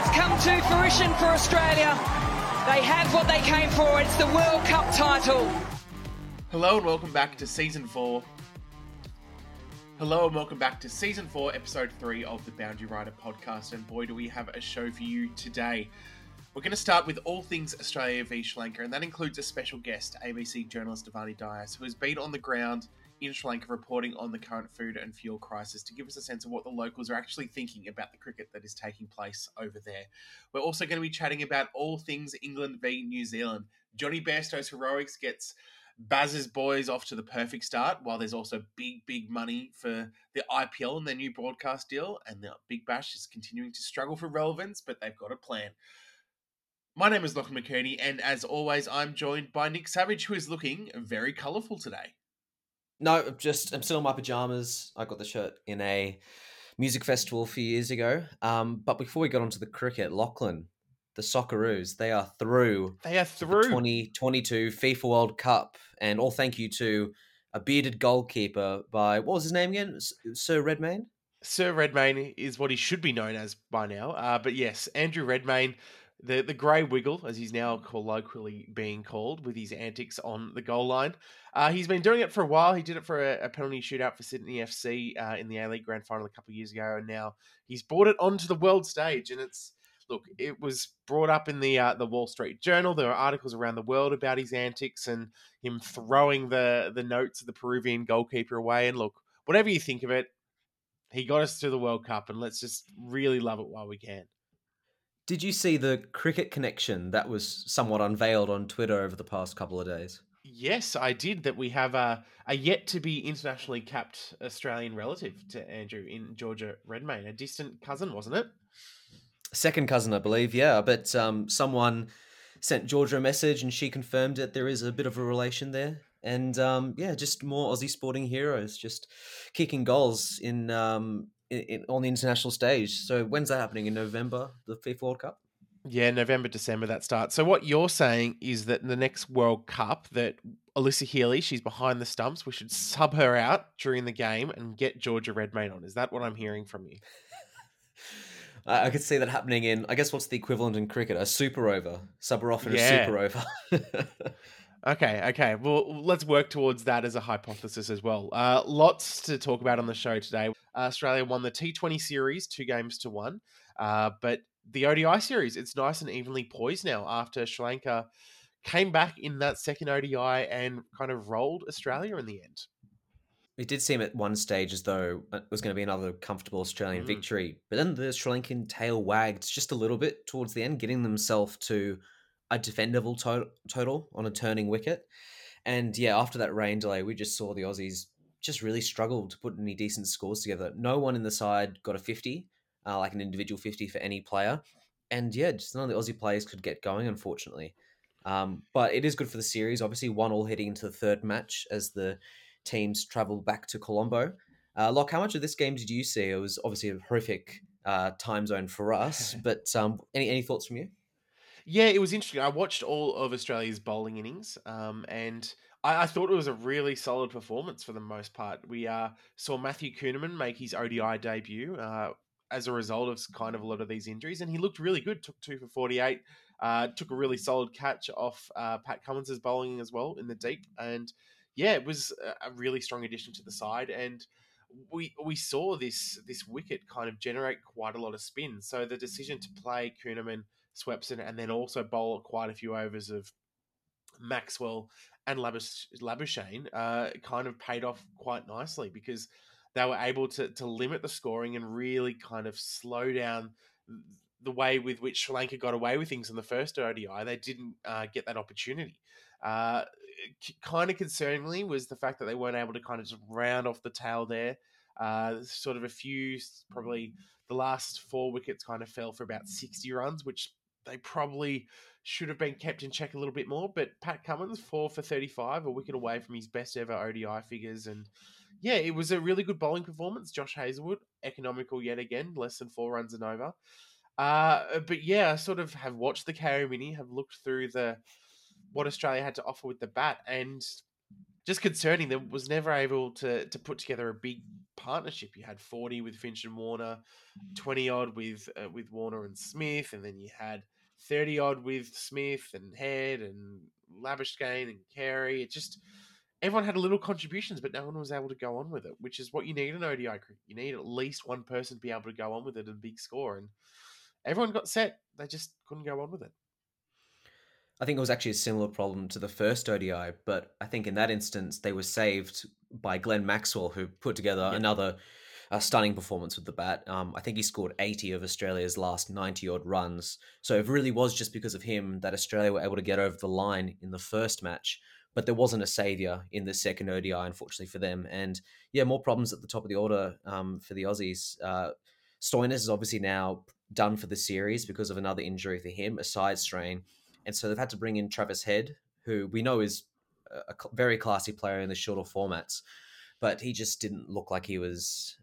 It's come to fruition for Australia. They have what they came for. It's the World Cup title. Hello and welcome back to Season 4. Episode 3 of the Boundary Rider podcast. And boy, do we have a show for you today. We're going to start with all things Australia v Sri Lanka, and that includes a special guest, ABC journalist Avani Dias, who has been on the ground in Sri Lanka reporting on the current food and fuel crisis to give us a sense of what the locals are actually thinking about the cricket that is taking place over there. We're also going to be chatting about all things England v New Zealand. Johnny Bairstow's heroics gets Baz's boys off to the perfect start, while there's also big money for the IPL and their new broadcast deal, and the Big Bash is continuing to struggle for relevance, but they've got a plan. My name is Lachlan McKerney, and as always, I'm joined by Nick Savage, who is looking very colourful today. No, I'm still in my pajamas. I got the shirt in a music festival a few years ago. But before we got onto the cricket, Lachlan, the Socceroos, they are through. They are through. The 2022 FIFA World Cup. And all thank you to a bearded goalkeeper by, what was his name again? Sir Redmayne? Sir Redmayne is what he should be known as by now. But yes, Andrew Redmayne, the Grey Wiggle, as he's now colloquially being called, with his antics on the goal line. He's been doing it for a while. He did it for a penalty shootout for Sydney FC in the A-League Grand Final a couple of years ago, and now he's brought it onto the world stage. And it was brought up in the Wall Street Journal. There are articles around the world about his antics and him throwing the notes of the Peruvian goalkeeper away. And look, whatever you think of it, he got us to the World Cup, and let's just really love it while we can. Did you see the cricket connection that was somewhat unveiled on Twitter over the past couple of days? Yes, I did. That we have a yet-to-be internationally capped Australian relative to Andrew in Georgia Redmayne. A distant cousin, wasn't it? Second cousin, I believe, yeah. But someone sent Georgia a message and she confirmed that there is a bit of a relation there. And just more Aussie sporting heroes just kicking goals on the international stage. So when's that happening? In November, the FIFA World Cup? Yeah, November, December, that starts. So what you're saying is that in the next World Cup, that Alyssa Healy, she's behind the stumps, we should sub her out during the game and get Georgia Redmayne on. Is that what I'm hearing from you? I could see that happening in, I guess, what's the equivalent in cricket? A super over. Sub her off in a super over. Okay. Well, let's work towards that as a hypothesis as well. Lots to talk about on the show today. Australia won the T20 series 2-1, but the ODI series, it's nice and evenly poised now after Sri Lanka came back in that second ODI and kind of rolled Australia in the end. It did seem at one stage as though it was going to be another comfortable Australian victory, but then the Sri Lankan tail wagged just a little bit towards the end, getting themselves to a defendable total on a turning wicket. And yeah, after that rain delay, we just saw the Aussies just really struggle to put any decent scores together. No one in the side got a 50, like an individual 50 for any player. And yeah, just none of the Aussie players could get going, unfortunately. But it is good for the series. Obviously, 1-1 heading into the third match as the teams travel back to Colombo. Locke, how much of this game did you see? It was obviously a horrific time zone for us, but any thoughts from you? Yeah, it was interesting. I watched all of Australia's bowling innings, and I thought it was a really solid performance for the most part. We saw Matthew Kuhnemann make his ODI debut as a result of kind of a lot of these injuries, and he looked really good. Took 2 for 48, took a really solid catch off Pat Cummins' bowling as well in the deep, and yeah, it was a really strong addition to the side. And we saw this wicket kind of generate quite a lot of spin. So the decision to play Kuhnemann, Swepson, and then also bowl quite a few overs of Maxwell and Labuschagne kind of paid off quite nicely, because they were able to limit the scoring and really kind of slow down the way with which Sri Lanka got away with things in the first ODI. They didn't get that opportunity. Kind of concerningly was the fact that they weren't able to kind of just round off the tail there. Sort of a few, probably the last 4 wickets kind of fell for about 60 runs, which they probably should have been kept in check a little bit more. But Pat Cummins, 4 for 35, a wicket away from his best ever ODI figures. And yeah, it was a really good bowling performance. Josh Hazlewood, economical yet again, less than 4 runs and over. But yeah, I sort of have watched the KO Mini, have looked through what Australia had to offer with the bat, and just concerning. That was never able to put together a big partnership. You had 40 with Finch and Warner, 20 odd with Warner and Smith, and then you had 30 odd with Smith and Head and Labuschagne and Carey. It just everyone had little contributions, but no one was able to go on with it, which is what you need in ODI cricket. You need at least one person to be able to go on with it and big score, and everyone got set. They just couldn't go on with it. I think it was actually a similar problem to the first ODI, but I think in that instance they were saved by Glenn Maxwell, who put together another stunning performance with the bat. I think he scored 80 of Australia's last 90 odd runs. So it really was just because of him that Australia were able to get over the line in the first match. But there wasn't a saviour in the second ODI, unfortunately for them. And yeah, more problems at the top of the order for the Aussies. Stoinis is obviously now done for the series because of another injury for him, a side strain. And so they've had to bring in Travis Head, who we know is a very classy player in the shorter formats, but he just didn't look like he was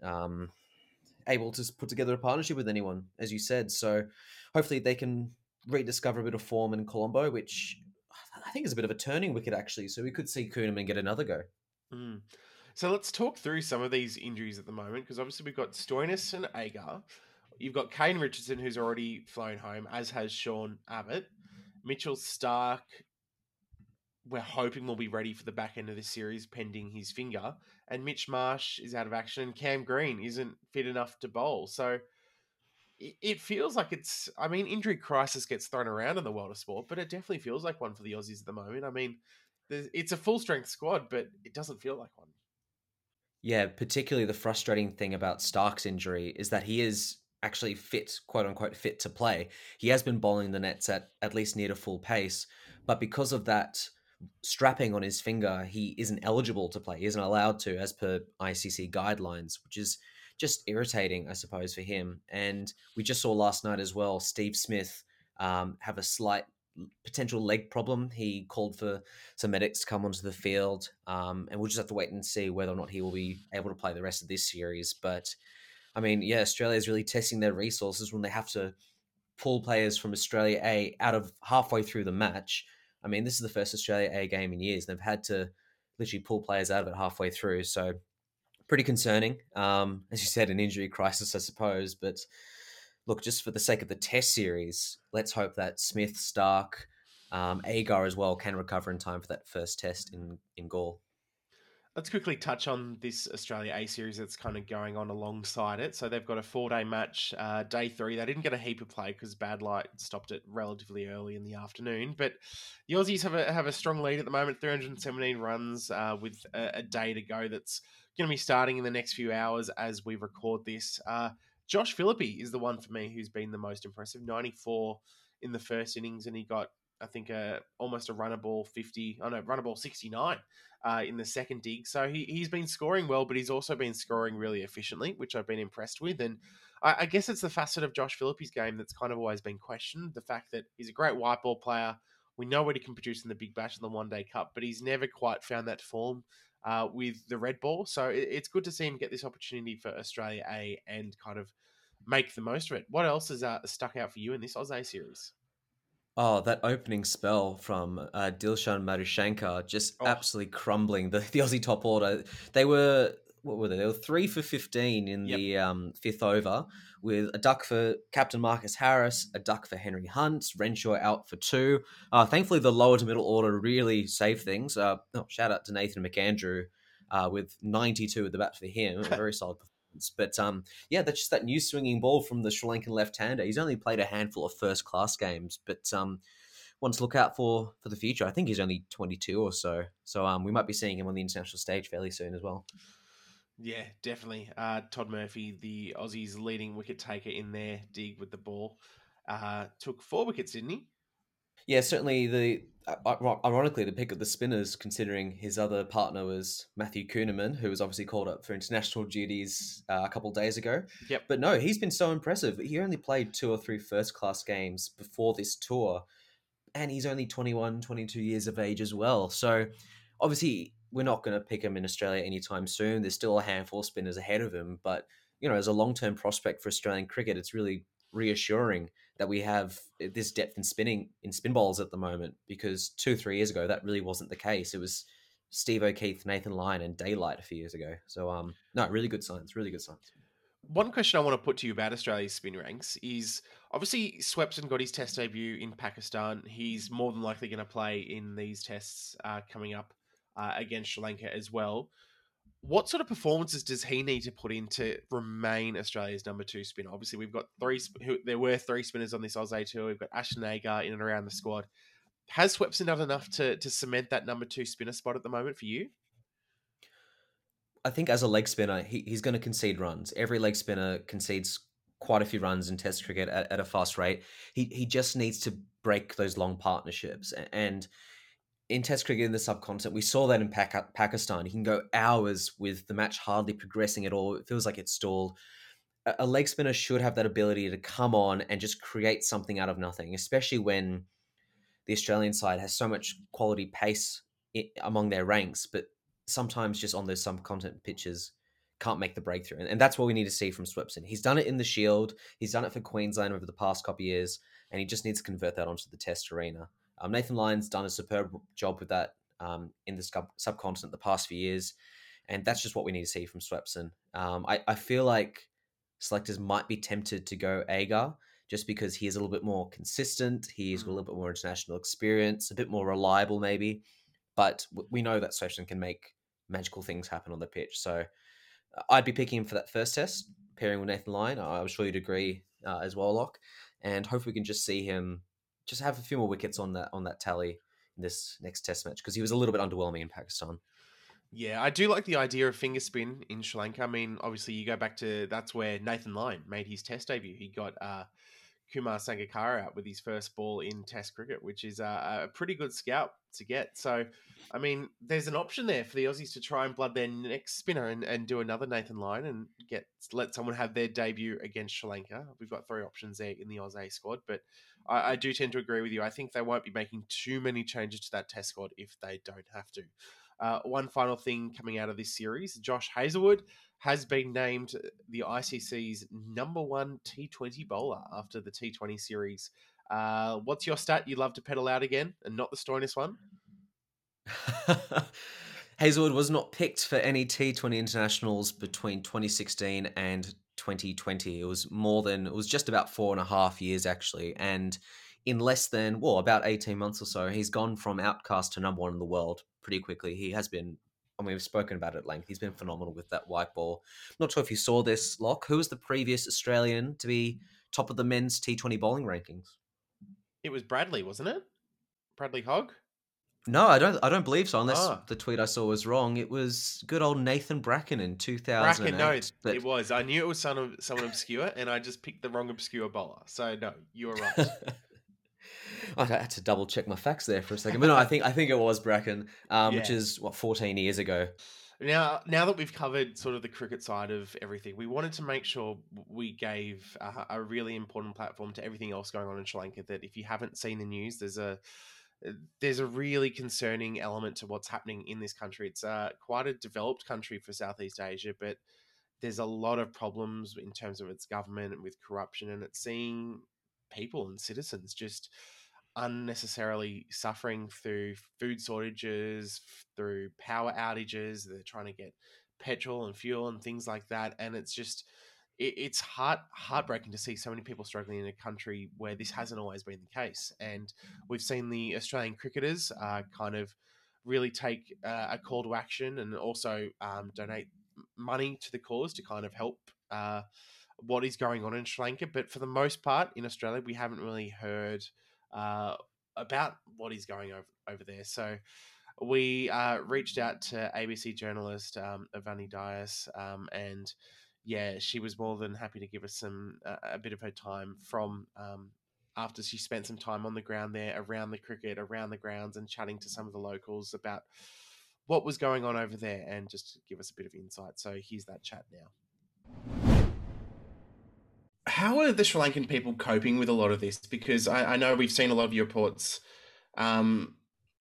able to put together a partnership with anyone, as you said. So hopefully they can rediscover a bit of form in Colombo, which I think is a bit of a turning wicket, actually. So we could see Kuhneman get another go. Mm. So let's talk through some of these injuries at the moment, because obviously we've got Stoinis and Agar. You've got Kane Richardson, who's already flown home, as has Sean Abbott. Mitchell Stark, we're hoping will be ready for the back end of this series, pending his finger. And Mitch Marsh is out of action, and Cam Green isn't fit enough to bowl. So it feels like it's, I mean, injury crisis gets thrown around in the world of sport, but it definitely feels like one for the Aussies at the moment. I mean, it's a full strength squad, but it doesn't feel like one. Yeah, particularly the frustrating thing about Stark's injury is that he is actually fit, quote unquote, fit to play. He has been bowling the nets at least near to full pace, but because of that strapping on his finger, he isn't eligible to play. He isn't allowed to, as per ICC guidelines, which is just irritating, I suppose, for him. And we just saw last night as well, Steve Smith have a slight potential leg problem. He called for some medics to come onto the field, and we'll just have to wait and see whether or not he will be able to play the rest of this series. But I mean, yeah, Australia is really testing their resources when they have to pull players from Australia A out of halfway through the match. I mean, this is the first Australia A game in years. They've had to literally pull players out of it halfway through. So pretty concerning. As you said, an injury crisis, I suppose. But look, just for the sake of the test series, let's hope that Smith, Stark, Agar as well can recover in time for that first test in Gaul. Let's quickly touch on this Australia A series that's kind of going on alongside it. So they've got a 4-day match, day 3. They didn't get a heap of play because bad light stopped it relatively early in the afternoon. But the Aussies have a strong lead at the moment, 317 runs with a day to go. That's going to be starting in the next few hours as we record this. Josh Philippe is the one for me who's been the most impressive. 94 in the first innings, and he got, I think, almost a runnable 50. Oh no, runnable 69 in the second dig. So he's been scoring well, but he's also been scoring really efficiently, which I've been impressed with. And I guess it's the facet of Josh Philippe's game that's kind of always been questioned. The fact that he's a great white ball player. We know what he can produce in the Big Bash and the One Day Cup, but he's never quite found that form with the red ball. So it's good to see him get this opportunity for Australia A and kind of make the most of it. What else has stuck out for you in this Aussies series? Oh, that opening spell from Dilshan Madushankar, just Oh, absolutely crumbling the Aussie top order. They were, what were they? They were 3 for 15 in yep. the fifth over, with a duck for Captain Marcus Harris, a duck for Henry Hunt, Renshaw out for 2. Thankfully, the lower to middle order really saved things. Shout out to Nathan McAndrew with 92 at the bat for him, a very solid performance. But yeah, that's just that new swinging ball from the Sri Lankan left-hander. He's only played a handful of first-class games, but one to look out for the future. I think he's only 22 or so, so we might be seeing him on the international stage fairly soon as well. Yeah, definitely. Todd Murphy, the Aussies' leading wicket taker in their dig with the ball, took 4 wickets, didn't he? Yeah, certainly ironically the pick of the spinners, considering his other partner was Matthew Kuhneman, who was obviously called up for international duties a couple of days ago. Yep. But no, he's been so impressive. He only played 2 or 3 first-class games before this tour, and he's only 21, 22 years of age as well. So obviously we're not going to pick him in Australia anytime soon. There's still a handful of spinners ahead of him, but as a long-term prospect for Australian cricket, it's really reassuring that we have this depth in spin bowls at the moment, because 2-3 years ago that really wasn't the case. It was Steve O'Keefe, Nathan Lyon, and Daylight a few years ago. So no, really good signs. Really good signs. One question I want to put to you about Australia's spin ranks is obviously Swepson got his test debut in Pakistan. He's more than likely going to play in these tests coming up against Sri Lanka as well. What sort of performances does he need to put in to remain Australia's number 2 spinner? Obviously, we've got there were 3 spinners on this Aussie tour. We've got Ashton Agar in and around the squad. Has Swepson done enough to cement that number 2 spinner spot at the moment for you? I think as a leg spinner, he's going to concede runs. Every leg spinner concedes quite a few runs in Test cricket at a fast rate. He just needs to break those long partnerships. And in Test cricket in the subcontinent, we saw that in Pakistan. He can go hours with the match hardly progressing at all. It feels like it's stalled. A leg spinner should have that ability to come on and just create something out of nothing, especially when the Australian side has so much quality pace among their ranks, but sometimes just on those subcontinent pitches can't make the breakthrough. And that's what we need to see from Swepson. He's done it in the Shield. He's done it for Queensland over the past couple of years, and he just needs to convert that onto the Test arena. Nathan Lyon's done a superb job with that in the subcontinent the past few years, and that's just what we need to see from Swepson. I feel like selectors might be tempted to go Agar just because he is a little bit more consistent. He's got a little bit more international experience, a bit more reliable maybe. But we know that Swepson can make magical things happen on the pitch. So I'd be picking him for that first test, pairing with Nathan Lyon. I'm sure you'd agree as well, Locke. And hopefully we can just see him just have a few more wickets on that tally in this next test match, because he was a little bit underwhelming in Pakistan. Yeah, I do like the idea of finger spin in Sri Lanka. I mean, obviously you go back to, that's where Nathan Lyon made his test debut. He got Kumar Sangakkara out with his first ball in Test cricket, which is a pretty good scout to get. So, I mean, there's an option there for the Aussies to try and blood their next spinner and do another Nathan Lyon and let someone have their debut against Sri Lanka. We've got 3 options there in the Aussie squad, but I do tend to agree with you. I think they won't be making too many changes to that Test squad if they don't have to. One final thing coming out of this series, Josh Hazlewood has been named the ICC's number 1 T20 bowler after the T20 series. What's your stat you love to pedal out again and not the Stoinis one? Hazlewood was not picked for any T20 internationals between 2016 and 2020. It was just about 4.5 years actually. And in less than, about 18 months or so, he's gone from outcast to number 1 in the world pretty quickly. He has been, we've spoken about it at length. He's been phenomenal with that white ball. I'm not sure if you saw this, Locke. Who was the previous Australian to be top of the men's T20 bowling rankings? It was Bradley, wasn't it? Bradley Hogg? No, I don't believe so, unless the tweet I saw was wrong. It was good old Nathan Bracken in 2008. Bracken, no, it was. I knew it was someone obscure, and I just picked the wrong obscure bowler. So, no, you were right. I had to double check my facts there for a second, but no, I think it was Bracken, which is 14 years ago. Now that we've covered sort of the cricket side of everything, we wanted to make sure we gave a really important platform to everything else going on in Sri Lanka. That if you haven't seen the news, there's a really concerning element to what's happening in this country. It's quite a developed country for Southeast Asia, but there's a lot of problems in terms of its government and with corruption, and it's seeing people and citizens just unnecessarily suffering through food shortages, through power outages. They're trying to get petrol and fuel and things like that, and it's just it's heartbreaking to see so many people struggling in a country where this hasn't always been the case. And we've seen the Australian cricketers kind of really take a call to action and also donate money to the cause to kind of help what is going on in Sri Lanka. But for the most part in Australia, we haven't really heard about what is going over there. So we reached out to ABC journalist Avani Dias, and yeah, she was more than happy to give us a bit of her time from after she spent some time on the ground there, around the cricket, around the grounds, and chatting to some of the locals about what was going on over there, and just to give us a bit of insight. So here's that chat now. How are the Sri Lankan people coping with a lot of this? Because I know we've seen a lot of your reports on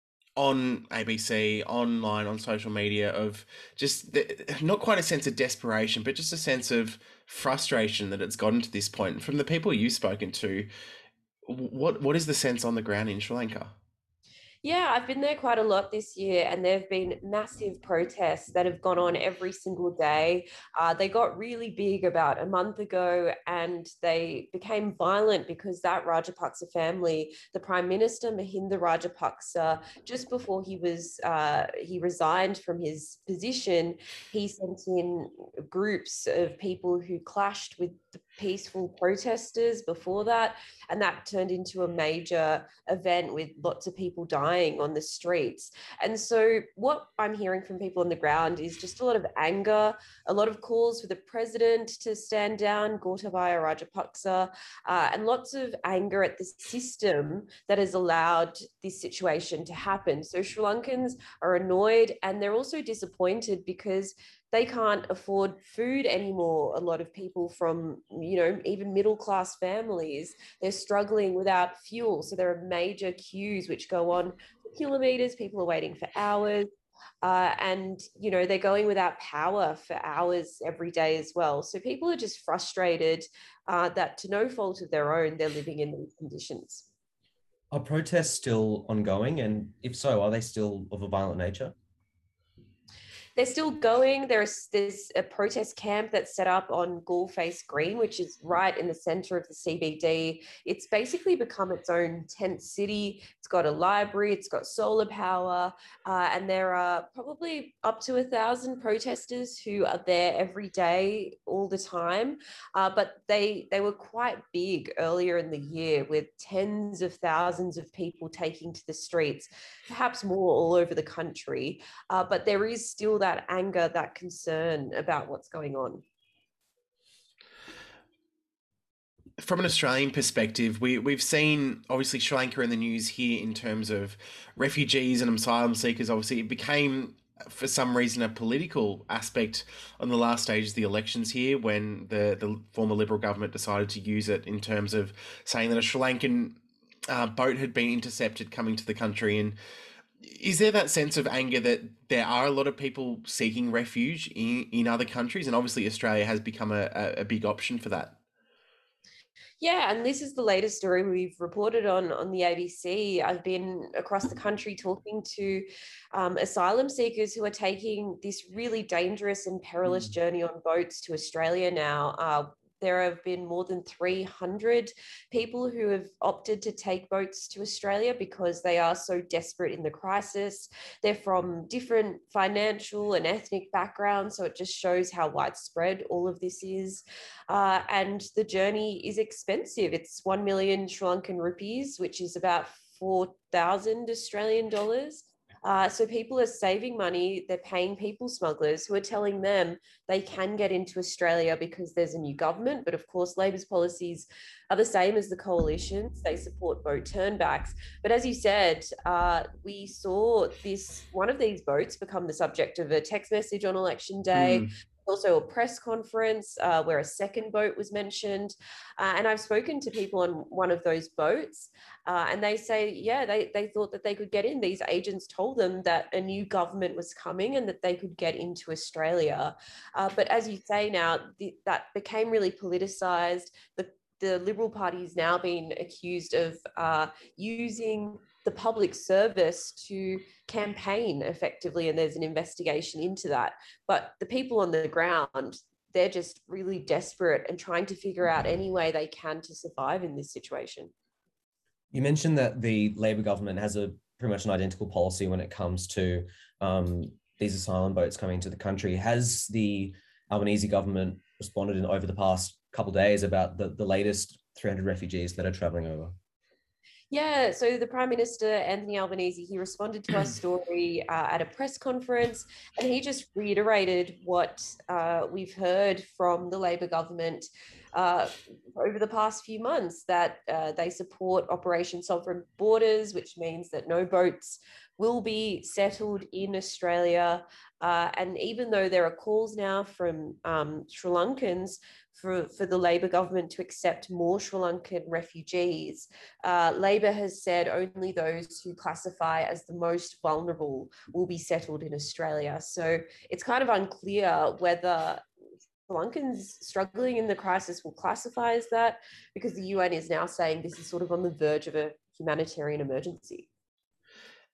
ABC, online, on social media, of just not quite a sense of desperation, but just a sense of frustration that it's gotten to this point. From the people you've spoken to, what is the sense on the ground in Sri Lanka? Yeah, I've been there quite a lot this year, and there have been massive protests that have gone on every single day. They got really big about a month ago, and they became violent because that Rajapaksa family, the Prime Minister Mahinda Rajapaksa, just before he resigned from his position, he sent in groups of people who clashed with the peaceful protesters before that, and that turned into a major event with lots of people dying on the streets. And so what I'm hearing from people on the ground is just a lot of anger, a lot of calls for the president to stand down, Gotabaya Rajapaksa, and lots of anger at the system that has allowed this situation to happen. So Sri Lankans are annoyed, and they're also disappointed because they can't afford food anymore. A lot of people from, even middle class families, they're struggling without fuel. So there are major queues which go on for kilometers. People are waiting for hours. And, they're going without power for hours every day as well. So people are just frustrated that to no fault of their own, they're living in these conditions. Are protests still ongoing? And if so, are they still of a violent nature? They're still going. There's a protest camp that's set up on Gulface Green, which is right in the center of the CBD. It's basically become its own tent city. It's got a library, it's got solar power, and there are probably up to 1,000 protesters who are there every day, all the time. But they were quite big earlier in the year, with tens of thousands of people taking to the streets, perhaps more all over the country. But there is still that anger, that concern about what's going on. From an Australian perspective, we've seen obviously Sri Lanka in the news here in terms of refugees and asylum seekers. Obviously, it became, for some reason, a political aspect on the last stages of the elections here, when the former Liberal government decided to use it in terms of saying that a Sri Lankan boat had been intercepted coming to the country. And is there that sense of anger that there are a lot of people seeking refuge in other countries? And obviously Australia has become a big option for that. Yeah, and this is the latest story we've reported on the ABC. I've been across the country talking to asylum seekers who are taking this really dangerous and perilous journey on boats to Australia now. There have been more than 300 people who have opted to take boats to Australia because they are so desperate in the crisis. They're from different financial and ethnic backgrounds, so it just shows how widespread all of this is. And the journey is expensive. It's 1 million Sri Lankan rupees, which is about 4,000 Australian dollars. So people are saving money. They're paying people smugglers who are telling them they can get into Australia because there's a new government. But of course, Labor's policies are the same as the coalition's. They support boat turnbacks. But as you said, we saw one of these boats become the subject of a text message on election day. Also a press conference where a second boat was mentioned. And I've spoken to people on one of those boats and they say, yeah, they thought that they could get in. These agents told them that a new government was coming and that they could get into Australia. But as you say now, that became really politicized. The Liberal Party is now being accused of using the public service to campaign effectively, and there's an investigation into that. But the people on the ground, they're just really desperate and trying to figure out any way they can to survive in this situation. You mentioned that the Labor government has pretty much an identical policy when it comes to these asylum boats coming to the country. Has the Albanese government responded over the past couple of days about the latest 300 refugees that are traveling over? Yeah, so the Prime Minister, Anthony Albanese, he responded to our story at a press conference, and he just reiterated what we've heard from the Labor government over the past few months, that they support Operation Sovereign Borders, which means that no boats will be settled in Australia. And even though there are calls now from Sri Lankans for the Labor government to accept more Sri Lankan refugees, Labor has said only those who classify as the most vulnerable will be settled in Australia. So it's kind of unclear whether Sri Lankans struggling in the crisis will classify as that, because the UN is now saying this is sort of on the verge of a humanitarian emergency.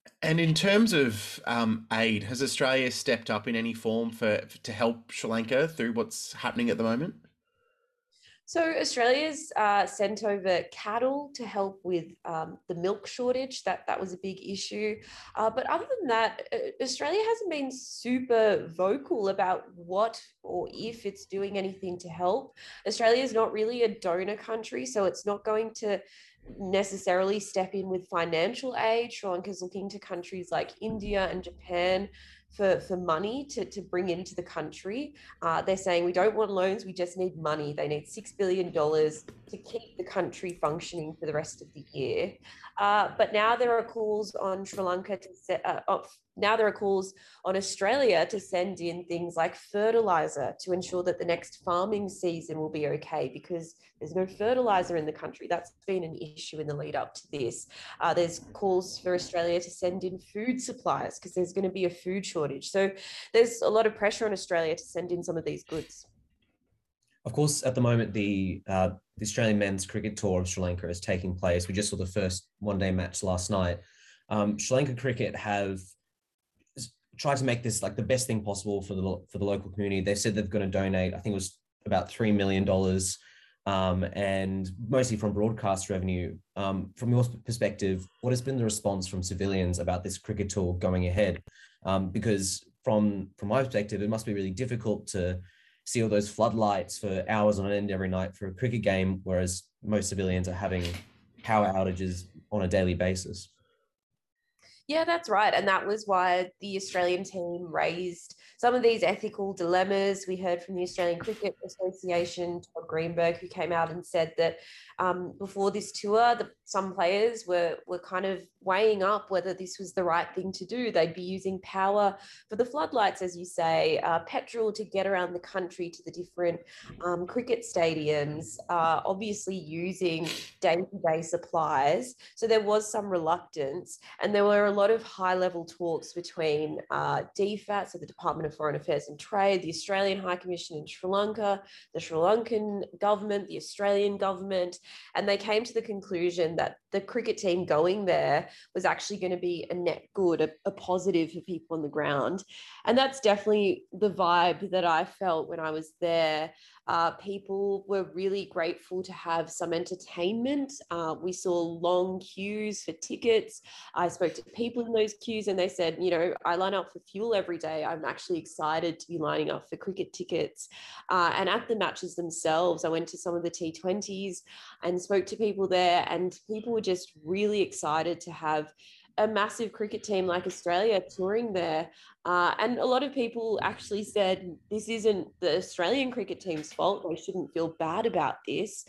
And in terms of aid, has Australia stepped up in any form to help Sri Lanka through what's happening at the moment? So Australia's sent over cattle to help with the milk shortage. That was a big issue. But other than that, Australia hasn't been super vocal about what or if it's doing anything to help. Australia is not really a donor country, so it's not going to necessarily step in with financial aid. Sri Lanka is looking to countries like India and Japan for money to bring into the country. They're saying we don't want loans, we just need money. They need $6 billion to keep the country functioning for the rest of the year. But now there are calls on Sri Lanka to now there are calls on Australia to send in things like fertilizer to ensure that the next farming season will be okay, because there's no fertilizer in the country. That's been an issue in the lead up to this. There's calls for Australia to send in food supplies because there's going to be a food shortage. So there's a lot of pressure on Australia to send in some of these goods. Of course, at the moment, the Australian men's cricket tour of Sri Lanka is taking place. We just saw the first one-day match last night. Sri Lanka cricket have tried to make this like the best thing possible for the local community. They said they're going to donate, I think it was about $3 million, and mostly from broadcast revenue. From your perspective, what has been the response from civilians about this cricket tour going ahead? Because from my perspective, it must be really difficult to see all those floodlights for hours on end every night for a cricket game, whereas most civilians are having power outages on a daily basis. Yeah, that's right. And that was why the Australian team raised some of these ethical dilemmas. We heard from the Australian Cricket Association, Todd Greenberg, who came out and said that before this tour, some players were kind of weighing up whether this was the right thing to do. They'd be using power for the floodlights, as you say, petrol to get around the country to the different cricket stadiums, obviously using day-to-day supplies. So there was some reluctance, and there were a lot of high-level talks between DFAT, so the Department of Foreign Affairs and Trade, the Australian High Commission in Sri Lanka, the Sri Lankan government, the Australian government, and they came to the conclusion that the cricket team going there was actually going to be a net good, a positive for people on the ground. And that's definitely the vibe that I felt when I was there. People were really grateful to have some entertainment. We saw long queues for tickets. I spoke to people in those queues and they said, you know, I line up for fuel every day. I'm actually excited to be lining up for cricket tickets. And at the matches themselves, I went to some of the T20s and spoke to people there, and people were just really excited to have a massive cricket team like Australia touring there. And a lot of people actually said this isn't the Australian cricket team's fault. They shouldn't feel bad about this.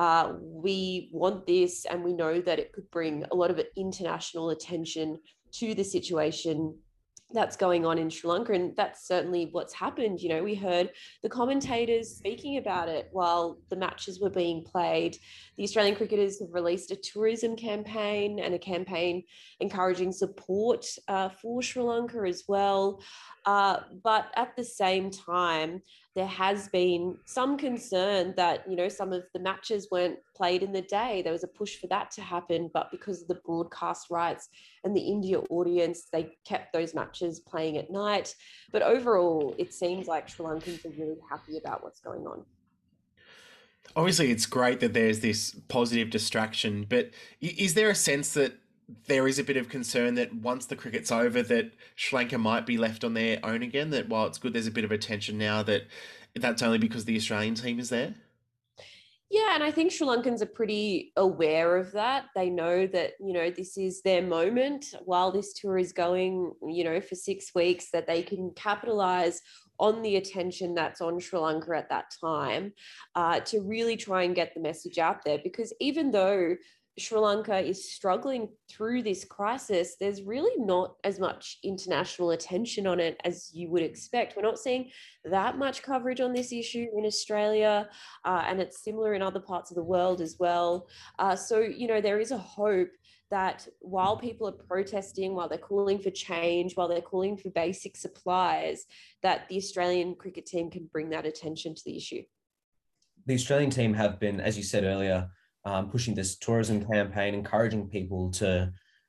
We want this, and we know that it could bring a lot of international attention to the situation that's going on in Sri Lanka. And that's certainly what's happened. You know, we heard the commentators speaking about it while the matches were being played. The Australian cricketers have released a tourism campaign and a campaign encouraging support for Sri Lanka as well. But at the same time, there has been some concern that, you know, some of the matches weren't played in the day. There was a push for that to happen, but because of the broadcast rights and the India audience, they kept those matches playing at night. But overall, it seems like Sri Lankans are really happy about what's going on. Obviously, it's great that there's this positive distraction, but is there a sense that there is a bit of concern that once the cricket's over, that Sri Lanka might be left on their own again? That while it's good, there's a bit of a tension now that that's only because the Australian team is there? Yeah, and I think Sri Lankans are pretty aware of that. They know that, you know, this is their moment while this tour is going, you know, for 6 weeks, that they can capitalize on the attention that's on Sri Lanka at that time to really try and get the message out there. Because even though Sri Lanka is struggling through this crisis, there's really not as much international attention on it as you would expect. We're not seeing that much coverage on this issue in Australia, and it's similar in other parts of the world as well. So, you know, there is a hope that while people are protesting, while they're calling for change, while they're calling for basic supplies, that the Australian cricket team can bring that attention to the issue. The Australian team have been, as you said earlier, pushing this tourism campaign, encouraging people to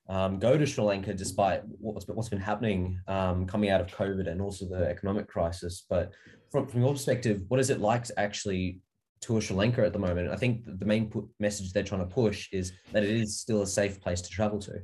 go to Sri Lanka despite what's been happening coming out of COVID and also the economic crisis. But from your perspective, what is it like to actually tour Sri Lanka at the moment? I think the main message they're trying to push is that it is still a safe place to travel to.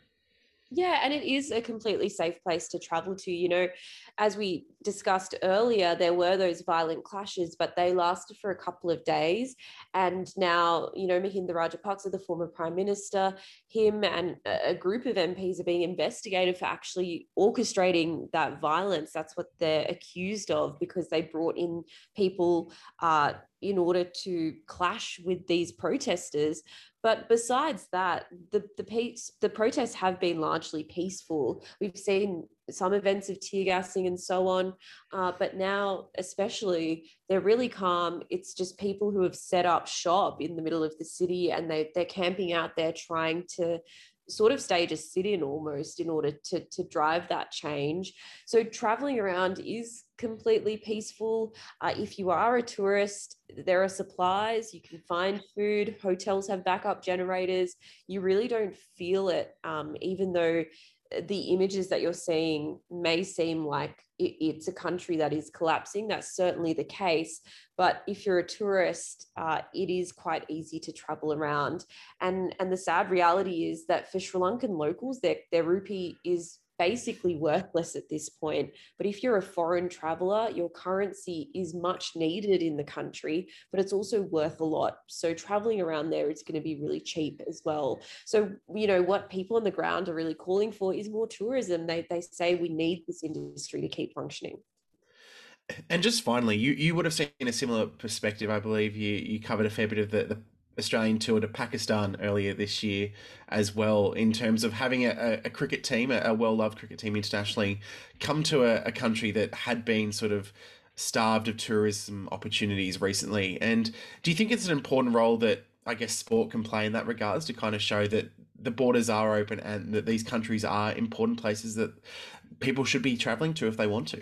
Yeah, and it is a completely safe place to travel to. You know, as we discussed earlier, there were those violent clashes, but they lasted for a couple of days. And now, you know, Mahinda Rajapaksa, the former prime minister, him and a group of MPs are being investigated for actually orchestrating that violence. That's what they're accused of, because they brought in people in order to clash with these protesters. But besides that, the protests have been largely peaceful. We've seen some events of tear gassing and so on, but now especially they're really calm. It's just people who have set up shop in the middle of the city, and they're camping out there trying to sort of stage a sit-in almost in order to drive that change. So traveling around is completely peaceful. If you are a tourist, there are supplies, you can find food, hotels have backup generators. You really don't feel it, even though the images that you're seeing may seem like it's a country that is collapsing. That's certainly the case. But if you're a tourist, it is quite easy to travel around. And the sad reality is that for Sri Lankan locals, their rupee is basically worthless at this point. But if you're a foreign traveler, your currency is much needed in the country, but it's also worth a lot. So traveling around there is going to be really cheap as well. So, you know, what people on the ground are really calling for is more tourism. They say we need this industry to keep functioning. And just finally, you would have seen a similar perspective. I believe you covered a fair bit of the Australian tour to Pakistan earlier this year as well, in terms of having a cricket team, a well-loved cricket team internationally, come to a country that had been sort of starved of tourism opportunities recently. And do you think it's an important role that, I guess, sport can play in that regards, to kind of show that the borders are open and that these countries are important places that people should be traveling to if they want to?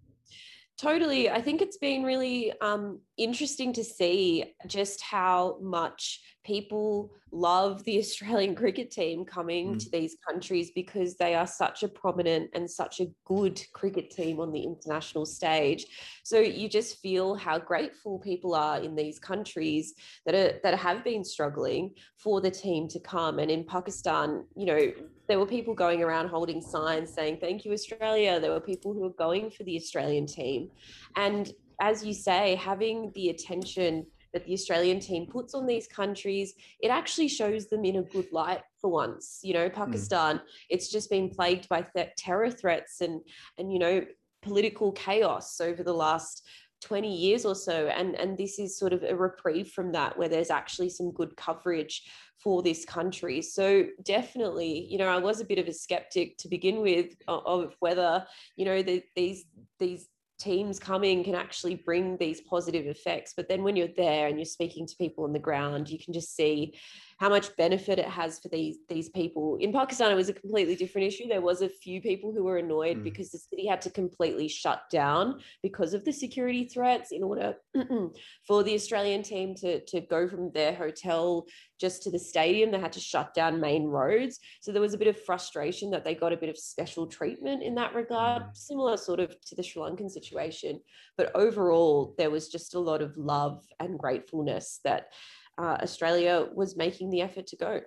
Totally. I think it's been really interesting to see just how much people love the Australian cricket team coming to these countries, because they are such a prominent and such a good cricket team on the international stage. So you just feel how grateful people are in these countries that have been struggling for the team to come. And in Pakistan, you know, there were people going around holding signs saying, "Thank you, Australia." There were people who were going for the Australian team. And as you say, having the attention that the Australian team puts on these countries, it actually shows them in a good light for once. You know, Pakistan, it's just been plagued by terror threats and, you know, political chaos over the last 20 years or so. And this is sort of a reprieve from that, where there's actually some good coverage for this country. So definitely, you know, I was a bit of a skeptic to begin with of whether, you know, these teams coming can actually bring these positive effects. But then when you're there and you're speaking to people on the ground, you can just see how much benefit it has for these people. In Pakistan, it was a completely different issue. There was a few people who were annoyed because the city had to completely shut down because of the security threats in order for the Australian team to go from their hotel just to the stadium. They had to shut down main roads. So there was a bit of frustration that they got a bit of special treatment in that regard, similar sort of to the Sri Lankan situation. But overall, there was just a lot of love and gratefulness that Australia was making the effort to go.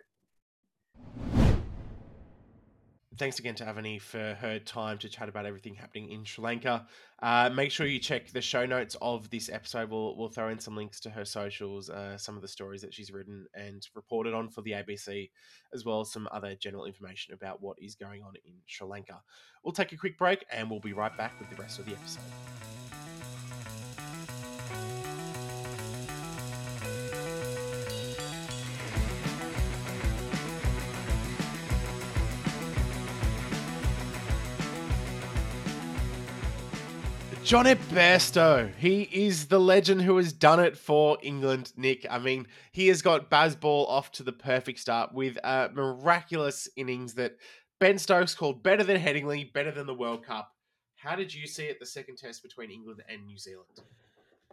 Thanks again to Avani for her time to chat about everything happening in Sri Lanka. Make sure you check the show notes of this episode. We'll throw in some links to her socials, some of the stories that she's written and reported on for the ABC, as well as some other general information about what is going on in Sri Lanka. We'll take a quick break and we'll be right back with the rest of the episode. Jonny Bairstow, he is the legend who has done it for England, Nick. I mean, he has got Bazball off to the perfect start with a miraculous innings that Ben Stokes called better than Headingley, better than the World Cup. How did you see it, the second test between England and New Zealand?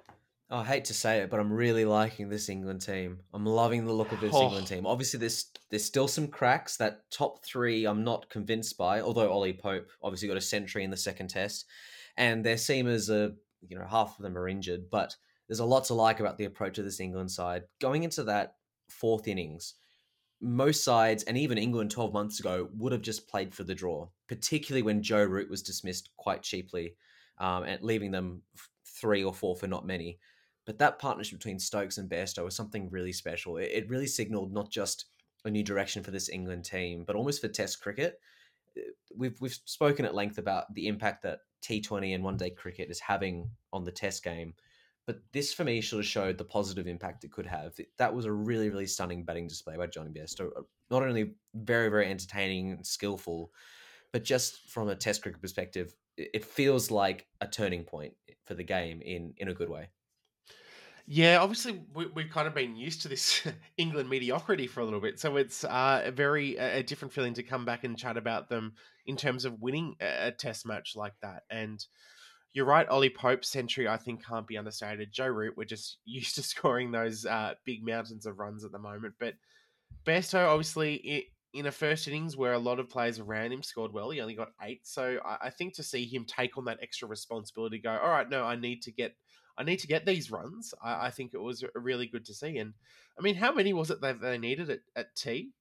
I hate to say it, but I'm really liking this England team. I'm loving the look of this England team. Obviously, there's still some cracks. That top three, I'm not convinced by. Although Ollie Pope obviously got a century in the second test, and their seamers are, half of them are injured. But there's a lot to like about the approach of this England side. Going into that fourth innings, most sides, and even England 12 months ago, would have just played for the draw, particularly when Joe Root was dismissed quite cheaply, and leaving them 3 or 4 for not many. But that partnership between Stokes and Bairstow was something really special. It really signalled not just a new direction for this England team, but almost for Test cricket. We've spoken at length about the impact that T20 and one-day cricket is having on the Test game. But this, for me, sort of showed the positive impact it could have. That was a really, really stunning batting display by Johnny Bairstow. Not only very, very entertaining and skillful, but just from a Test cricket perspective, it feels like a turning point for the game in a good way. Yeah, obviously we've kind of been used to this England mediocrity for a little bit, so it's a different feeling to come back and chat about them in terms of winning a Test match like that. And you're right, Ollie Pope's century I think can't be understated. Joe Root, we're just used to scoring those big mountains of runs at the moment, but Bairstow obviously in a first innings where a lot of players around him scored well, he only got 8. So I think to see him take on that extra responsibility, go, all right, no, I need to get these runs. I think it was really good to see. And I mean, how many was it that they needed at T?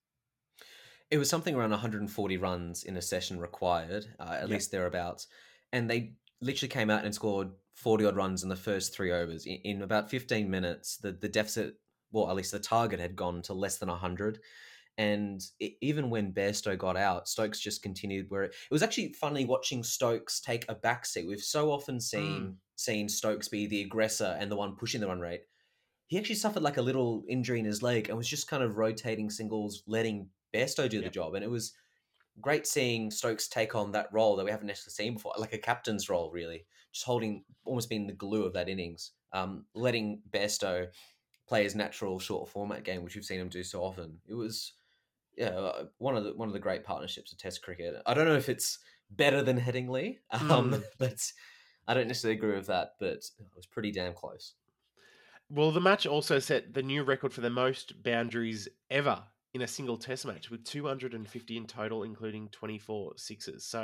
It was something around 140 runs in a session required, at least thereabouts. And they literally came out and scored 40 odd runs in the first 3 overs. In about 15 minutes, the deficit, well, at least the target had gone to less than 100. And even when Bairstow got out, Stokes just continued where it was actually funny watching Stokes take a backseat. We've so often seen Stokes be the aggressor and the one pushing the run rate. He actually suffered like a little injury in his leg and was just kind of rotating singles, letting Bairstow do the job. And it was great seeing Stokes take on that role that we haven't necessarily seen before, like a captain's role, really. Just holding, almost being the glue of that innings, letting Bairstow play his natural short format game, which we've seen him do so often. It was one of the great partnerships of Test cricket. I don't know if it's better than Headingley, but I don't necessarily agree with that. But it was pretty damn close. Well, the match also set the new record for the most boundaries ever in a single Test match, with 250 in total, including 24 sixes. So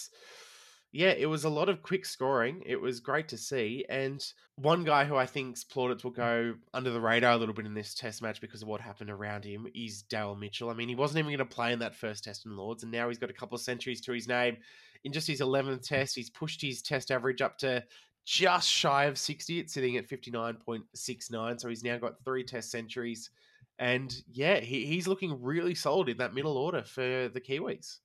it was a lot of quick scoring. It was great to see. And one guy who I think's plaudits will go under the radar a little bit in this Test match because of what happened around him is Dale Mitchell. I mean, he wasn't even going to play in that first Test in Lords, and now he's got a couple of centuries to his name. In just his 11th Test, he's pushed his Test average up to just shy of 60. It's sitting at 59.69. So he's now got 3 Test centuries. And he's looking really solid in that middle order for the Kiwis.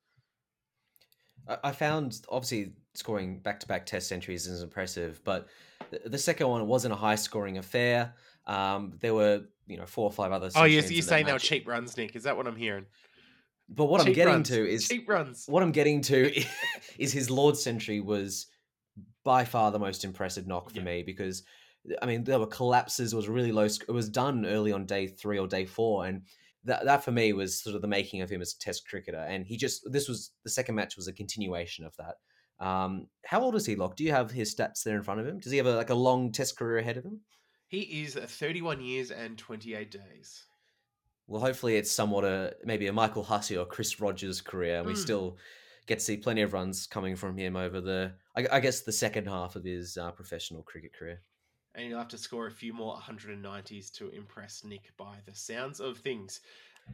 I found, obviously, scoring back-to-back Test centuries is impressive, but the second one wasn't a high-scoring affair. There were, 4 or 5 other. Oh, yes, you're saying they were cheap runs, Nick. Is that what I'm hearing? But what I'm getting to is cheap runs. What I'm getting to is his Lord's century was by far the most impressive knock for me, because I mean there were collapses. It was really low. It was done early on day 3 or day 4, and that for me was sort of the making of him as a Test cricketer. And this was the second match was a continuation of that. How old is he, Locke? Do you have his stats there in front of him? Does he have a long Test career ahead of him? He is 31 years and 28 days. Well, hopefully it's somewhat maybe a Michael Hussey or Chris Rogers career, and we still get to see plenty of runs coming from him over I guess the second half of his professional cricket career. And he'll have to score a few more 190s to impress Nick by the sounds of things.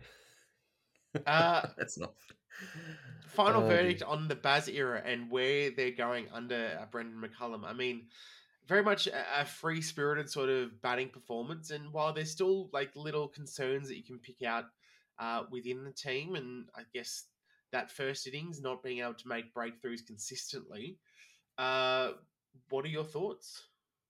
That's not... Final verdict on the Baz era and where they're going under Brendan McCullum. I mean, very much a free-spirited sort of batting performance. And while there's still like little concerns that you can pick out within the team, and I guess that first innings not being able to make breakthroughs consistently, what are your thoughts?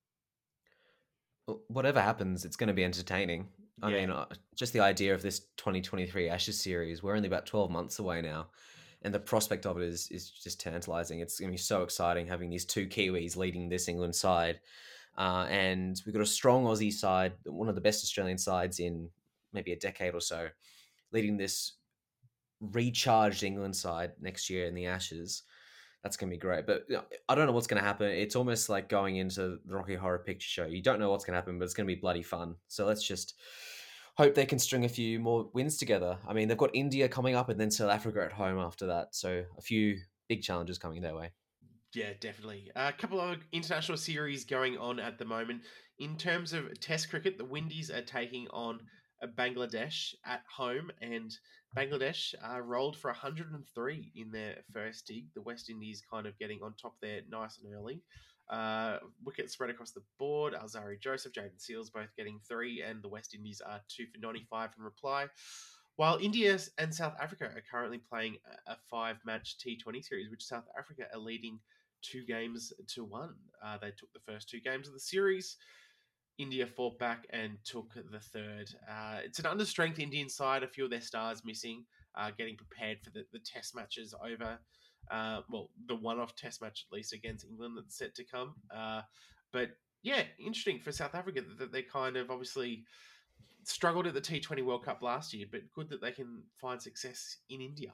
Whatever happens, it's going to be entertaining. I mean, just the idea of this 2023 Ashes series, we're only about 12 months away now, and the prospect of it is just tantalising. It's going to be so exciting having these 2 Kiwis leading this England side. And we've got a strong Aussie side, one of the best Australian sides in maybe a decade or so, leading this recharged England side next year in the Ashes. That's going to be great. But I don't know what's going to happen. It's almost like going into the Rocky Horror Picture Show. You don't know what's going to happen, but it's going to be bloody fun. So let's just hope they can string a few more wins together. I mean, they've got India coming up and then South Africa at home after that. So a few big challenges coming their way. Yeah, definitely. A couple of international series going on at the moment. In terms of Test cricket, the Windies are taking on Bangladesh at home, and Bangladesh rolled for 103 in their first dig. The West Indies kind of getting on top there nice and early. Wickets spread across the board. Alzari Joseph, Jaden Seals both getting 3, and the West Indies are 2 for 95 in reply. While India and South Africa are currently playing a 5-match T20 series, which South Africa are leading 2-1. They took the first 2 games of the series. India fought back and took the third. It's an understrength Indian side, a few of their stars missing, getting prepared for the test matches over. The one-off test match, at least, against England that's set to come. But yeah, interesting for South Africa that they kind of obviously struggled at the T20 World Cup last year, but good that they can find success in India.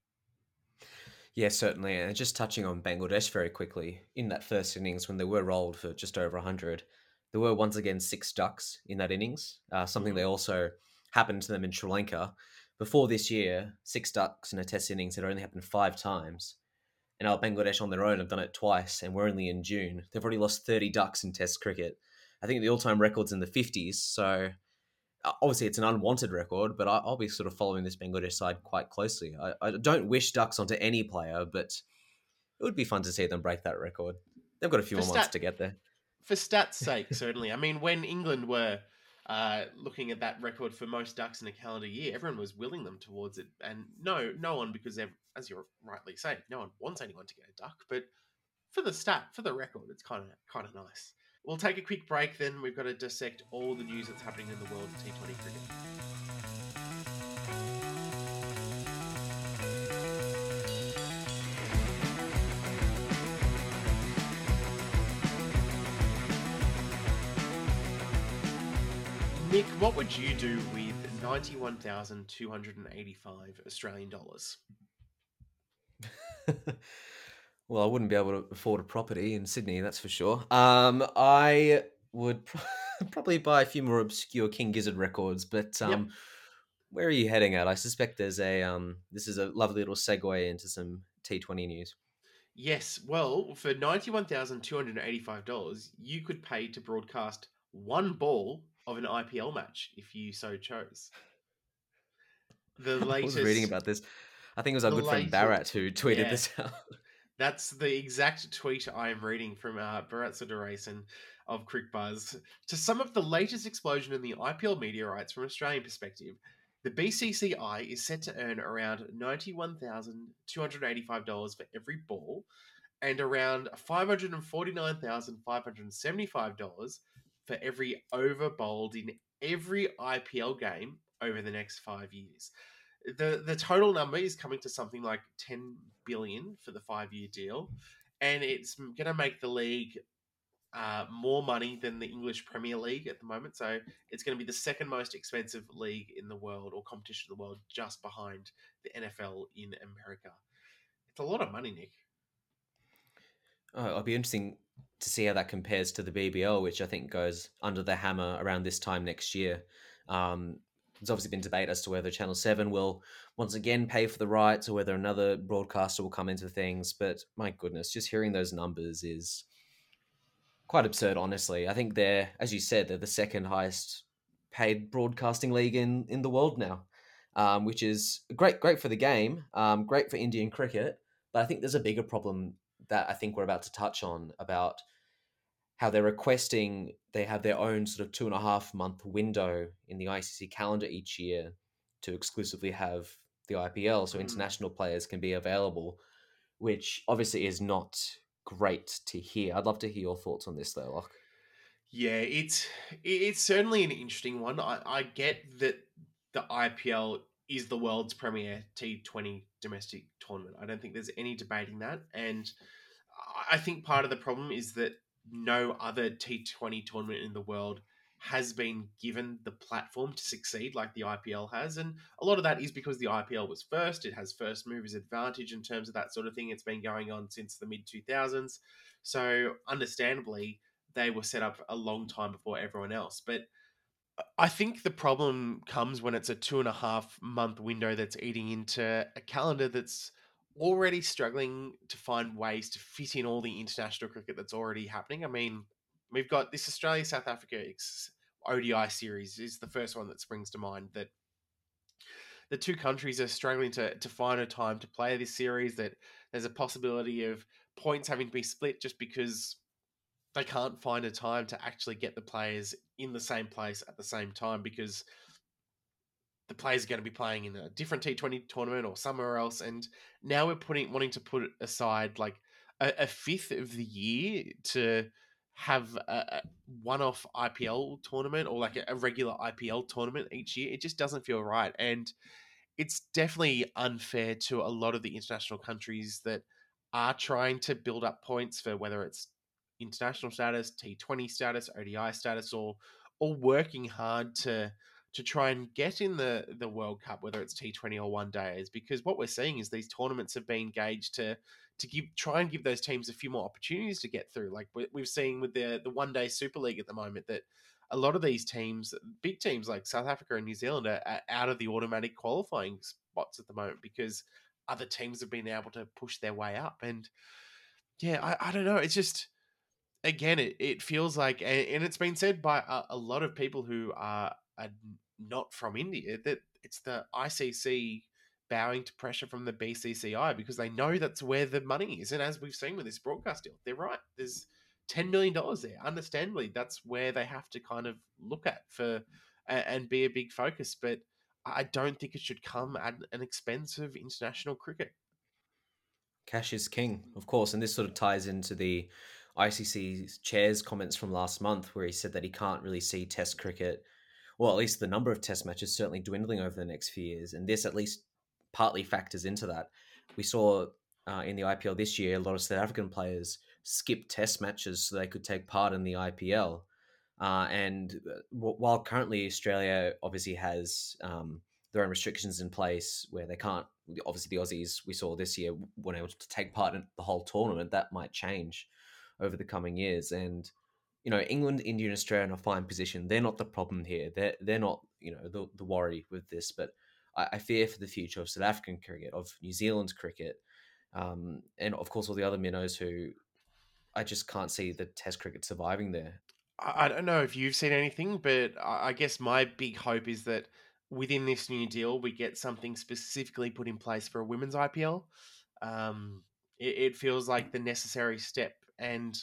Yeah, certainly. And just touching on Bangladesh very quickly, in that first innings when they were rolled for just over 100, there were once again 6 ducks in that innings, something they also happened to them in Sri Lanka. Before this year, 6 ducks in a test innings had only happened 5 times. And now Bangladesh on their own have done it twice, and we're only in June. They've already lost 30 ducks in test cricket. I think the all-time record's in the 50s, so obviously it's an unwanted record, but I'll be sort of following this Bangladesh side quite closely. I don't wish ducks onto any player, but it would be fun to see them break that record. They've got a few more months to get there. For stats' sake, certainly. I mean, when England were looking at that record for most ducks in a calendar year, everyone was willing them towards it. And no one, because as you rightly say, no one wants anyone to get a duck. But for the record, it's kind of nice. We'll take a quick break, then we've got to dissect all the news that's happening in the world of T20 cricket. Nick, what would you do with 91,285 Australian dollars? Well, I wouldn't be able to afford a property in Sydney, that's for sure. I would probably buy a few more obscure King Gizzard records, but where are you heading at? I suspect there's this is a lovely little segue into some T20 news. Yes, well, for $91,285, you could pay to broadcast one ball of an IPL match if you so chose. The latest. I was reading about this. I think it was our good friend Bharat who tweeted this out. That's the exact tweet I am reading from Bharat Sundaresan of CricBuzz. To sum up the latest explosion in the IPL media rights from an Australian perspective, the BCCI is set to earn around $91,285 for every ball and around $549,575 for every over bowled in every IPL game over the next 5 years. The total number is coming to something like 10 billion for the 5-year deal, and it's going to make the league more money than the English Premier League at the moment. So it's going to be the second most expensive league in the world, or competition in the world, just behind the NFL in America. It's a lot of money, Nick. Oh, it'll be interesting to see how that compares to the BBL, which I think goes under the hammer around this time next year. There's obviously been debate as to whether Channel 7 will once again pay for the rights or whether another broadcaster will come into things. But my goodness, just hearing those numbers is quite absurd, honestly. I think they're, as you said, they're the second highest paid broadcasting league in the world now, which is great for the game, great for Indian cricket. But I think there's a bigger problem that I think we're about to touch on about how they're requesting they have their own sort of 2.5 month window in the ICC calendar each year to exclusively have the IPL, so international players can be available, which obviously is not great to hear. I'd love to hear your thoughts on this, though, Locke. Yeah, it's certainly an interesting one. I get that the IPL is the world's premier T20 domestic tournament. I don't think there's any debating that, and I think part of the problem is that no other T20 tournament in the world has been given the platform to succeed like the IPL has. And a lot of that is because the IPL was first. It has first movers advantage in terms of that sort of thing. It's been going on since the mid 2000s. So understandably, they were set up a long time before everyone else. But I think the problem comes when it's a 2.5 month window that's eating into a calendar that's already struggling to find ways to fit in all the international cricket that's already happening. I mean, we've got this Australia South Africa ODI series is the first one that springs to mind, that the two countries are struggling to find a time to play this series, that there's a possibility of points having to be split just because they can't find a time to actually get the players in the same place at the same time, because the players are going to be playing in a different T20 tournament or somewhere else. And now we're wanting to put aside like a fifth of the year to have a one-off IPL tournament or like a regular IPL tournament each year. It just doesn't feel right. And it's definitely unfair to a lot of the international countries that are trying to build up points for whether it's international status, T20 status, ODI status, or working hard to try and get in the World Cup, whether it's T20 or one days. Because what we're seeing is these tournaments have been gauged to try and give those teams a few more opportunities to get through. Like we've seen with the one day Super League at the moment, that a lot of these teams, big teams like South Africa and New Zealand, are out of the automatic qualifying spots at the moment because other teams have been able to push their way up. And yeah, I don't know. It's just, again, it feels like, and it's been said by a lot of people who are not from India, that it's the ICC bowing to pressure from the BCCI because they know that's where the money is. And as we've seen with this broadcast deal, they're right. There's $10 million there. Understandably, that's where they have to kind of look at for and be a big focus. But I don't think it should come at an expense of international cricket. Cash is king, of course, and this sort of ties into the ICC's chair's comments from last month, where he said that he can't really see Test cricket, well, at least the number of Test matches certainly dwindling over the next few years, and this at least partly factors into that. We saw in the IPL this year a lot of South African players skip Test matches so they could take part in the IPL. And while currently Australia obviously has their own restrictions in place where they can't, obviously the Aussies we saw this year weren't able to take part in the whole tournament. That might change over the coming years. And, you know, England, India and Australia are in a fine position. They're not the problem here. They're not, you know, the worry with this. But I fear for the future of South African cricket, of New Zealand cricket, and of course all the other minnows who I just can't see the Test cricket surviving there. I don't know if you've seen anything, but I guess my big hope is that within this new deal, we get something specifically put in place for a women's IPL. It feels like the necessary step, and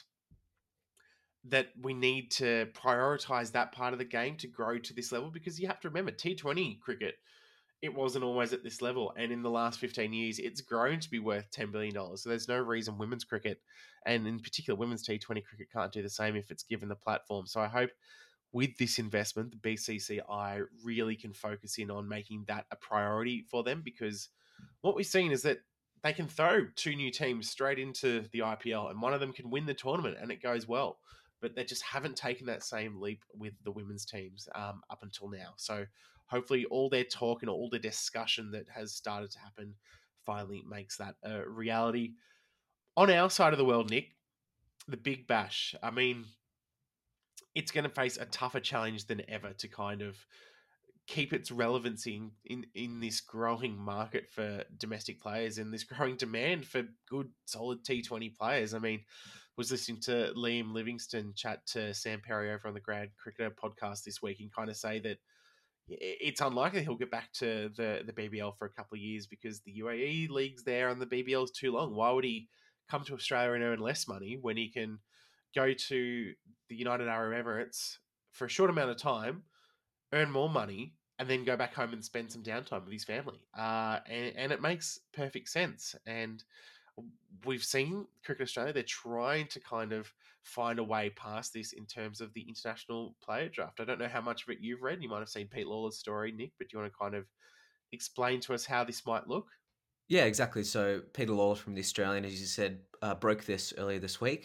that we need to prioritize that part of the game to grow to this level, because you have to remember T20 cricket, it wasn't always at this level. And in the last 15 years, it's grown to be worth $10 billion. So there's no reason women's cricket, and in particular women's T20 cricket, can't do the same if it's given the platform. So I hope with this investment, the BCCI really can focus in on making that a priority for them, because what we've seen is that they can throw two new teams straight into the IPL and one of them can win the tournament and it goes well. But they just haven't taken that same leap with the women's teams up until now. So hopefully all their talk and all the discussion that has started to happen finally makes that a reality. On our side of the world, Nick, the Big Bash. I mean, it's going to face a tougher challenge than ever to kind of keep its relevancy in this growing market for domestic players and this growing demand for good, solid T20 players. I mean, was listening to Liam Livingston chat to Sam Perry over on the Grad Cricketer podcast this week and kind of say that it's unlikely he'll get back to the BBL for a couple of years because the UAE league's there and the BBL is too long. Why would he come to Australia and earn less money when he can go to the United Arab Emirates for a short amount of time, earn more money, and then go back home and spend some downtime with his family? And it makes perfect sense. And we've seen Cricket Australia, they're trying to kind of find a way past this in terms of the international player draft. I don't know how much of it you've read. You might have seen Pete Lawler's story, Nick, but do you want to kind of explain to us how this might look? Yeah, exactly. So Peter Lawler from The Australian, as you said, broke this earlier this week.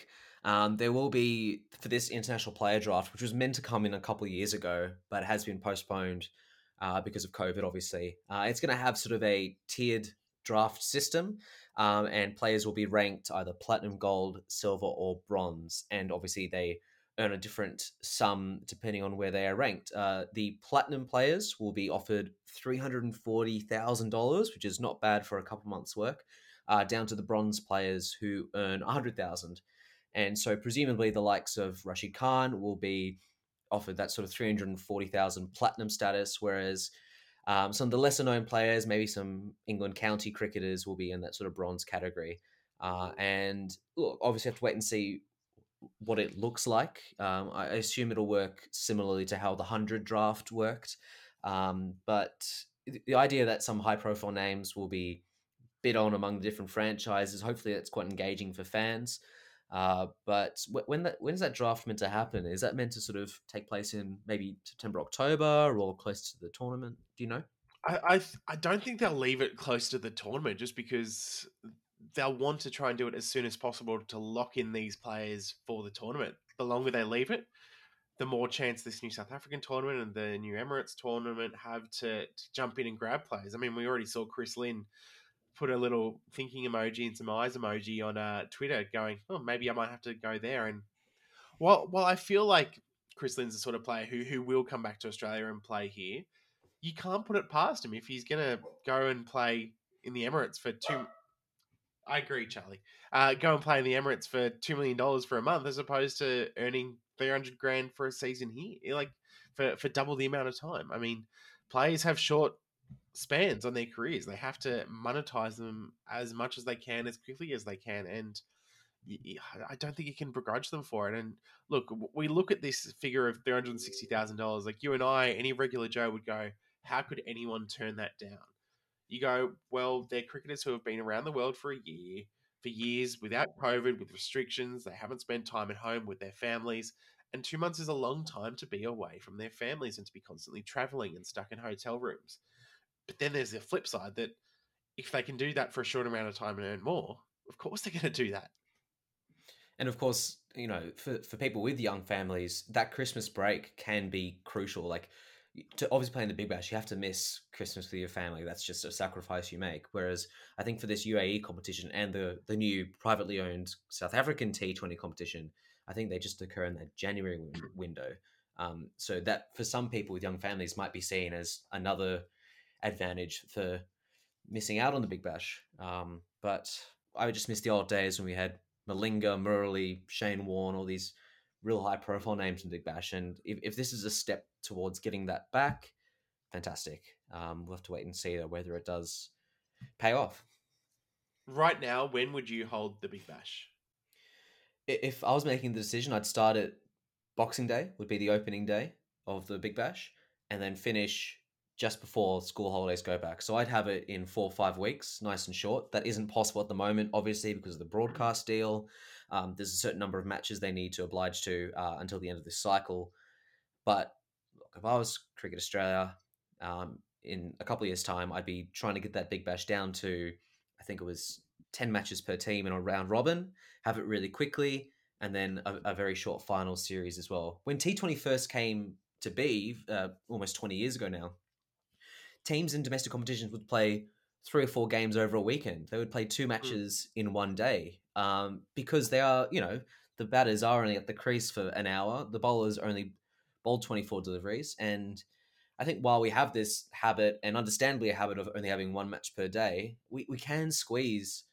There will be, for this international player draft, which was meant to come in a couple of years ago, but has been postponed because of COVID, obviously. It's going to have sort of a tiered draft system, and players will be ranked either platinum, gold, silver, or bronze. And obviously, they earn a different sum depending on where they are ranked. The platinum players will be offered $340,000, which is not bad for a couple months' work, down to the bronze players who earn $100,000. And so presumably the likes of Rashid Khan will be offered that sort of 340,000 platinum status, whereas some of the lesser known players, maybe some England county cricketers, will be in that sort of bronze category. And look, obviously have to wait and see what it looks like. I assume it'll work similarly to how the 100 draft worked. But the idea that some high profile names will be bid on among the different franchises, hopefully that's quite engaging for fans. But when's that draft meant to happen? Is that meant to sort of take place in maybe September, October, or close to the tournament? Do you know? I don't think they'll leave it close to the tournament just because they'll want to try and do it as soon as possible to lock in these players for the tournament. The longer they leave it, the more chance this new South African tournament and the new Emirates tournament have to jump in and grab players. I mean, we already saw Chris Lynn put a little thinking emoji and some eyes emoji on Twitter going, oh, maybe I might have to go there. And while I feel like Chris Lynn's the sort of player who will come back to Australia and play here, you can't put it past him if he's going to go and play in the Emirates for two. I agree, Charlie. Go and play in the Emirates for $2 million for a month as opposed to earning 300 grand for a season here, like for double the amount of time. I mean, players have short spans on their careers. They have to monetize them as much as they can, as quickly as they can. And I don't think you can begrudge them for it. And look, we look at this figure of $360,000. Like you and I, any regular Joe would go, how could anyone turn that down? You go, well, they're cricketers who have been around the world for years, without COVID, with restrictions. They haven't spent time at home with their families. And 2 months is a long time to be away from their families and to be constantly traveling and stuck in hotel rooms. But then there's the flip side that if they can do that for a short amount of time and earn more, of course they're going to do that. And of course, you know, for people with young families, that Christmas break can be crucial. Like, to obviously play in the Big Bash, you have to miss Christmas with your family. That's just a sacrifice you make. Whereas I think for this UAE competition and the new privately owned South African T20 competition, I think they just occur in that January window. So that for some people with young families might be seen as another advantage for missing out on the Big Bash. But I would just miss the old days when we had Malinga, Murali, Shane Warne, all these real high profile names in Big Bash. And if this is a step towards getting that back, fantastic. We'll have to wait and see whether it does pay off. Right now, when would you hold the Big Bash? If I was making the decision, I'd start at Boxing Day, would be the opening day of the Big Bash, and then finish just before school holidays go back. So I'd have it in 4 or 5 weeks, nice and short. That isn't possible at the moment, obviously, because of the broadcast deal. There's a certain number of matches they need to oblige to until the end of this cycle. But look, if I was Cricket Australia, in a couple of years' time, I'd be trying to get that Big Bash down to, I think it was 10 matches per team in a round robin, have it really quickly, and then a very short final series as well. When T20 first came to be, almost 20 years ago now, teams in domestic competitions would play 3 or 4 games over a weekend. They would play 2 matches in one day because they are, you know, the batters are only at the crease for an hour. The bowlers only bowl 24 deliveries. And I think while we have this habit, and understandably a habit of only having 1 match per day, we can squeeze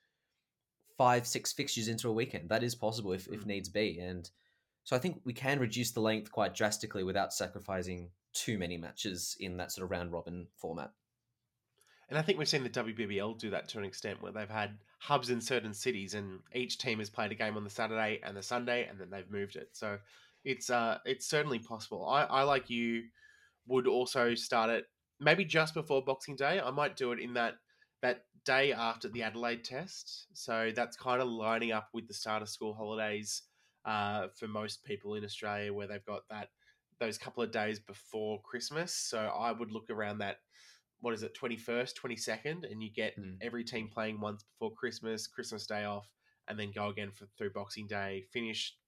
5-6 fixtures into a weekend. That is possible if needs be. And so I think we can reduce the length quite drastically without sacrificing too many matches in that sort of round robin format. And I think we've seen the WBBL do that to an extent where they've had hubs in certain cities and each team has played a game on the Saturday and the Sunday and then they've moved it. So it's certainly possible. I like you, would also start it maybe just before Boxing Day. I might do it in that day after the Adelaide test. So that's kind of lining up with the start of school holidays for most people in Australia where they've got those couple of days before Christmas. So I would look around that, 21st, 22nd, and you get every team playing once before Christmas Day off, and then go again through Boxing Day, finish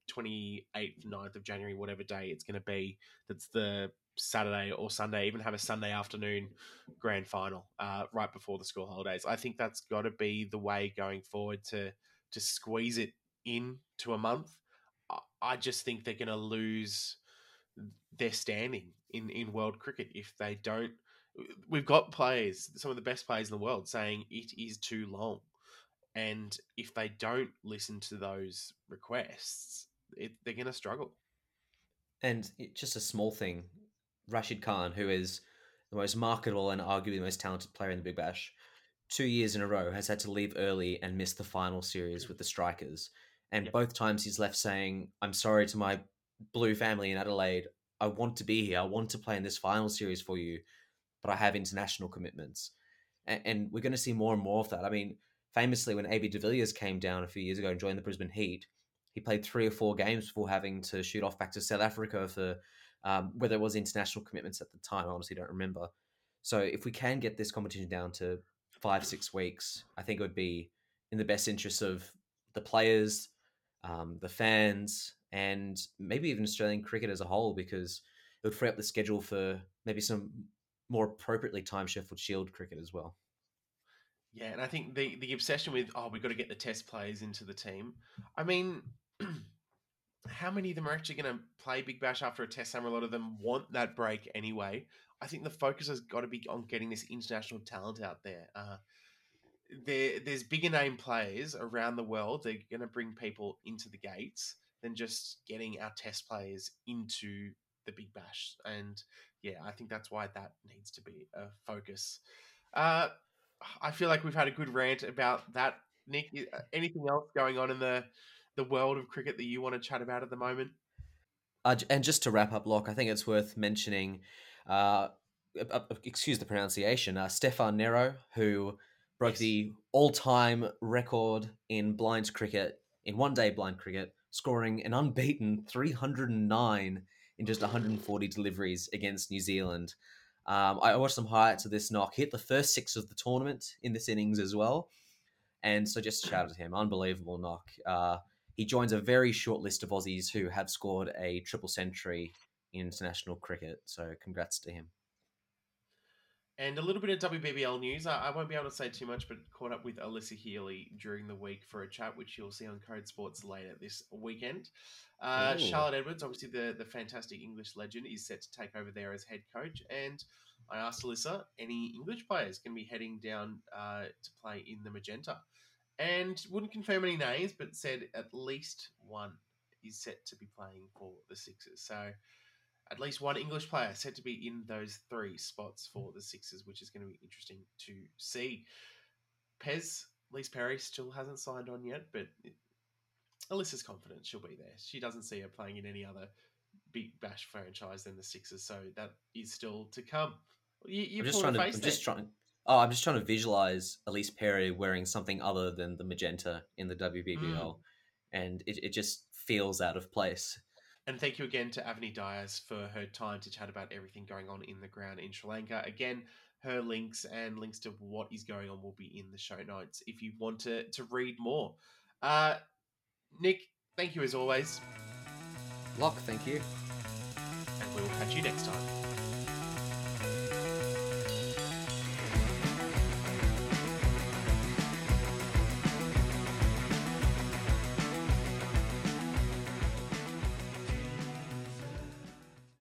28th, 9th of January, whatever day it's going to be. That's the Saturday or Sunday, even have a Sunday afternoon grand final right before the school holidays. I think that's got to be the way going forward to squeeze it in to a month. I just think they're going to lose their standing in world cricket if they don't. We've got players, some of the best players in the world, saying it is too long. And if they don't listen to those requests, they're going to struggle. And just a small thing, Rashid Khan, who is the most marketable and arguably the most talented player in the Big Bash, 2 years in a row has had to leave early and miss the final series with the Strikers. And both times he's left saying, I'm sorry to my Blue family in Adelaide. I want to be here. I want to play in this final series for you, but I have international commitments. And we're going to see more and more of that. I mean, famously, when AB de Villiers came down a few years ago and joined the Brisbane Heat, he played 3 or 4 games before having to shoot off back to South Africa for whether it was international commitments at the time. I honestly don't remember. So if we can get this competition down to 5-6 weeks, I think it would be in the best interest of the players, the fans, and maybe even Australian cricket as a whole, because it would free up the schedule for maybe some more appropriately time-shuffled Shield cricket as well. Yeah, and I think the obsession with, we've got to get the test players into the team. I mean, how many of them are actually going to play Big Bash after a test summer? A lot of them want that break anyway. I think the focus has got to be on getting this international talent out there. There's bigger name players around the world. They're going to bring people into the gates than just getting our test players into the Big Bash. And yeah, I think that's why that needs to be a focus. I feel like we've had a good rant about that. Nick, anything else going on in the world of cricket that you want to chat about at the moment? And just to wrap up, Locke, I think it's worth mentioning, excuse the pronunciation, Stefan Nero, who broke the all-time record in blind cricket, in one-day blind cricket, scoring an unbeaten 309 in just 140 deliveries against New Zealand. I watched some highlights of this knock. Hit the first 6 of the tournament in this innings as well. And so just shout at him. Unbelievable knock. He joins a very short list of Aussies who have scored a triple century in international cricket. So congrats to him. And a little bit of WBBL news. I won't be able to say too much, but caught up with Alyssa Healy during the week for a chat, which you'll see on Code Sports later this weekend. Charlotte Edwards, obviously the fantastic English legend, is set to take over there as head coach. And I asked Alyssa, any English players can be heading down to play in the Magenta? And wouldn't confirm any names, but said at least one is set to be playing for the Sixers. So at least one English player said to be in those 3 spots for the Sixers, which is going to be interesting to see. Lise Perry still hasn't signed on yet, but Alyssa's confident she'll be there. She doesn't see her playing in any other Big Bash franchise than the Sixers, so that is still to come. I'm just trying to visualize Elise Perry wearing something other than the magenta in the WBBL, and it just feels out of place. And thank you again to Avani Dias for her time to chat about everything going on in the ground in Sri Lanka. Again, her links and links to what is going on will be in the show notes if you want to read more. Nick, thank you as always. Locke, thank you. And we will catch you next time.